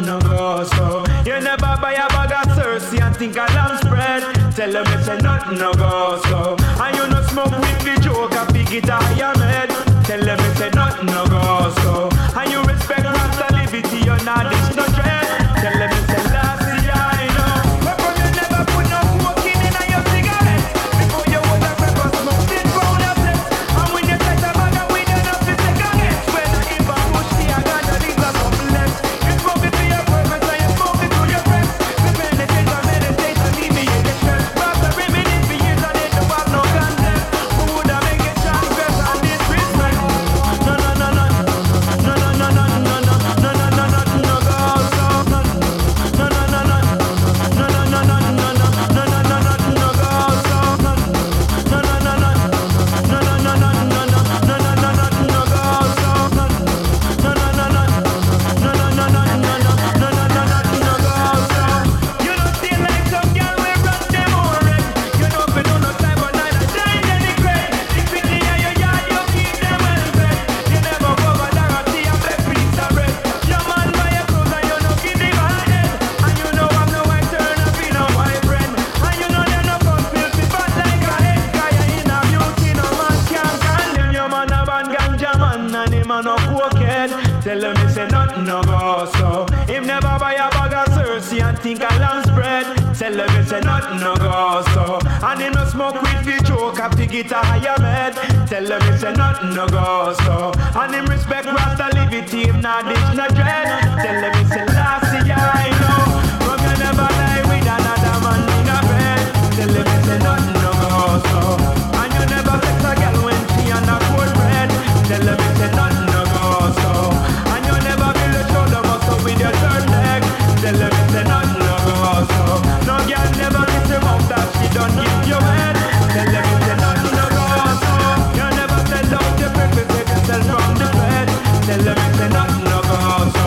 nothing no go so. You never buy a bag of Cersei and think a lamb spread. Tell them it's a nothing no go so. And you no smoke with the joke a big it higher head. Tell them it's a nothing no go so. And you respect Rasta liberty, you're not this no dread. Tell them it's a last year I know. But from you never put no smoking in your cigarette. Before you would have ever smoked it round your place. And when you take a bag of weed enough to take a guess. When I if I push the I got the things are something less. You smoke it to your purpose and you smoke it to your friends. The benefits are meditate and leave me in the stress. Rasta remain for years and they don't have no content. Who would have make it transgress and disrespect? No, no, no, no. No, no, no, no, no, no, no, no, no, no, no, no, go so. No, no, no, no, no. No, no, no, no, no, no, no, no, no, no, no, go so. No, no, no, no, no. No, no, no, no, no, no, no, no, no, no, no, go so. No, no, no, no, no. No, no, no, no, no, no, no, no, no, no, go so. You don't feel like some girl will run them over it. You don't feel no time but night and shine any great. If it's in your yard, you keep them well fed. You never go over there and see a black piece of bread. Your man buy your clothes and you don't give him a head. And you know I'm no white turn up in a white bread. And you know they're no fun filthy fat like a head. Cause you in a beauty, no man can't condemn. Your man a bad ganja man and him a no cokehead. Tell him he say nothing no go so. Him never buy a bag of Cersei and think a lamb spread. Tell him he say nothing no go so. And him no smoke with the joke a pig it a higher head. Tell him he say nothing no go so. And him respect Rasta liberty, him not ditch no dread. Tell him he say last year I know. From you never lie with another man in a bed. Tell him he say nothing no go so. And you never sex a girl when she on a cold bread. Tell him he say nothing no go so. And you never build a shoulder muscle with your third leg. Tell him he say nothing no go so. No girl never kiss him out that she don't give you head. Tell him he say nothing no go so. You never sell out your preference, take yourself from the bed. Tell him he say nothing no go so.